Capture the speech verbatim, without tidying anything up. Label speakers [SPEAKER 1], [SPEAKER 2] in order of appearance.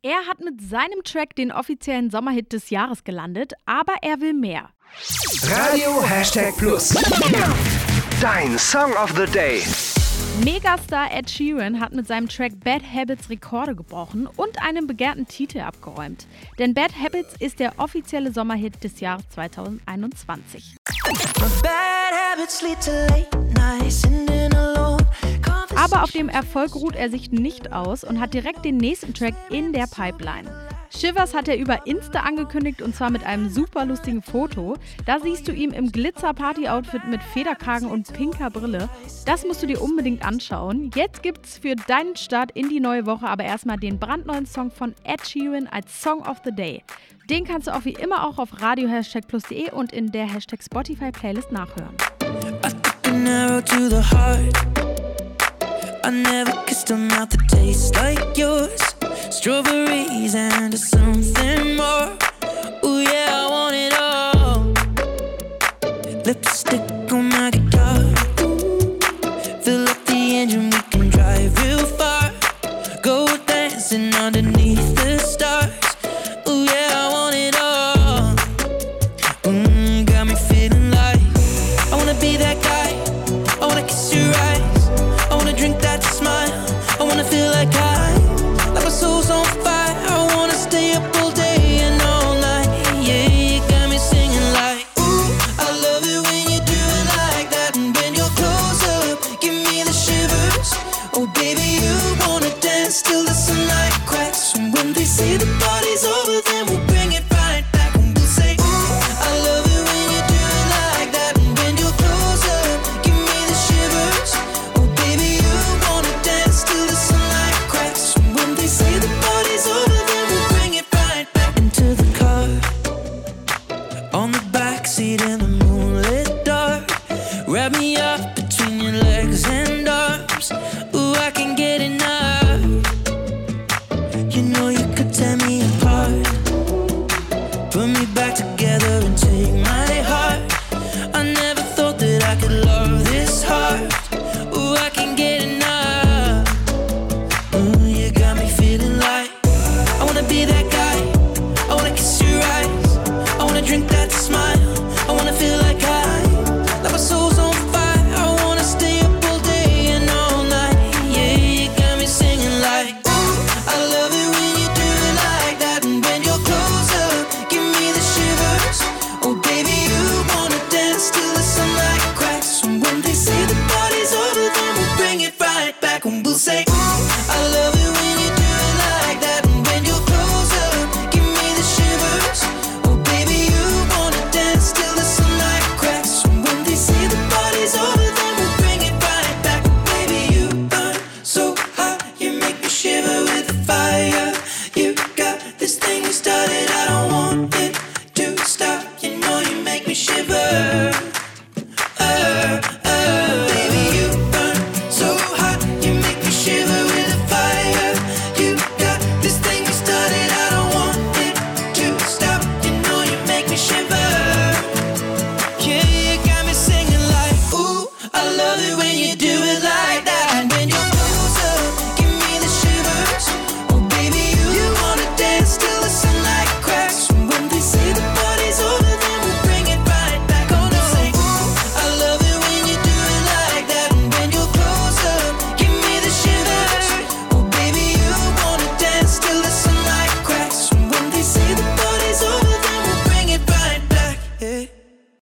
[SPEAKER 1] Er hat mit seinem Track den offiziellen Sommerhit des Jahres gelandet, aber er will mehr.
[SPEAKER 2] Radio Hashtag Plus. Dein Song of the Day.
[SPEAKER 1] Megastar Ed Sheeran hat mit seinem Track Bad Habits Rekorde gebrochen und einen begehrten Titel abgeräumt. Denn Bad Habits ist der offizielle Sommerhit des Jahres zwanzig einundzwanzig. Aber auf dem Erfolg ruht er sich nicht aus und hat direkt den nächsten Track in der Pipeline. Shivers hat er über Insta angekündigt und zwar mit einem super lustigen Foto. Da siehst du ihn im Glitzer-Party-Outfit mit Federkragen und pinker Brille. Das musst du dir unbedingt anschauen. Jetzt gibt's für deinen Start in die neue Woche aber erstmal den brandneuen Song von Ed Sheeran als Song of the Day. Den kannst du auch wie immer auch auf radio hashtag plus punkt de und in der Hashtag Spotify Playlist nachhören.
[SPEAKER 3] I never kissed a mouth that tastes like yours. Strawberries and something more. Ooh yeah, I want it all. Lipstick on my guitar. Fill up the engine, we can drive real far. Go dancing underneath the stars. Ooh yeah, I want it all. Mm, got me feeling like I wanna be that guy. I wanna kiss your eyes. I wanna drink that smile. I wanna feel like I, like my soul's on fire. I wanna stay up all day and all night. Yeah, you got me singing like, ooh, I love it when you do it like that. And when you're close up, give me the shivers. Oh baby, you wanna dance till the sunlight cracks. And when they say the party's over, then we'll bring it right back. And we'll say, ooh, I love it when you do it like that. And when you're close up, give me the shivers. Oh baby, you wanna dance till the sunlight cracks. And when they say the party's over, then we'll bring it right back. Into the car, on the backseat in the moonlit dark. Wrap me up between your legs and arms. Ooh, I can get enough. You know you could tell me